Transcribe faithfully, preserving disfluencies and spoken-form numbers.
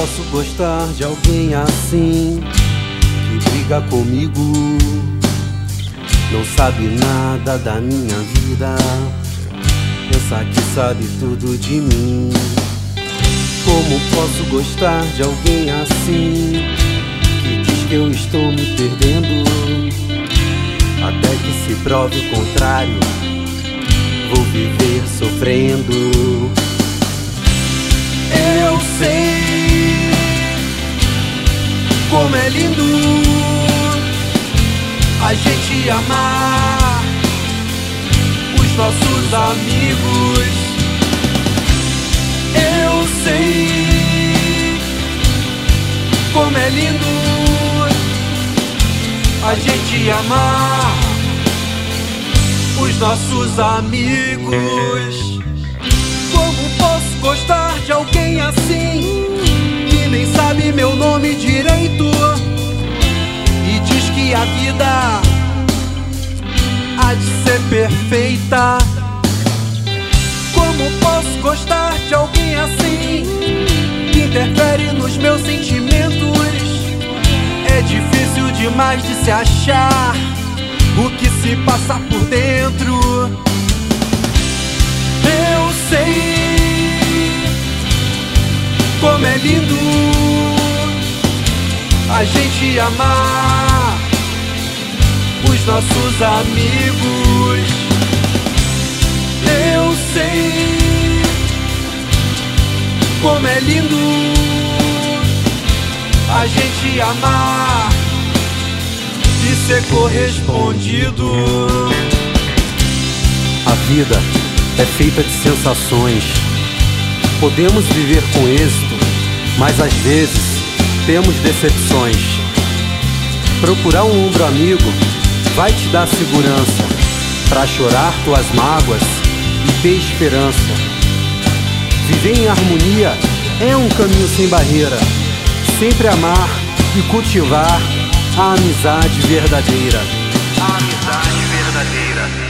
posso gostar de alguém assim, que briga comigo, não sabe nada da minha vida, pensa que sabe tudo de mim? Como posso gostar de alguém assim, que diz que eu estou me perdendo, até que se prove o contrário, vou viver sofrendo. Eu sei como é lindo a gente amar os nossos amigos. Eu sei como é lindo a gente amar os nossos amigos. Como posso gostar de alguém assim, que nem sabe meu nome direito e diz que a vida há de ser perfeita? Como posso gostar de alguém assim, que interfere nos meus sentimentos? É difícil demais de se achar o que se passa por dentro. Eu sei como é lindo a gente amar os nossos amigos. Eu sei como é lindo a gente amar e ser correspondido. A vida é feita de sensações. Podemos viver com êxito, mas às vezes temos decepções. Procurar um ombro amigo vai te dar segurança para chorar tuas mágoas e ter esperança. Viver em harmonia é um caminho sem barreira. Sempre amar e cultivar a amizade verdadeira. A amizade verdadeira.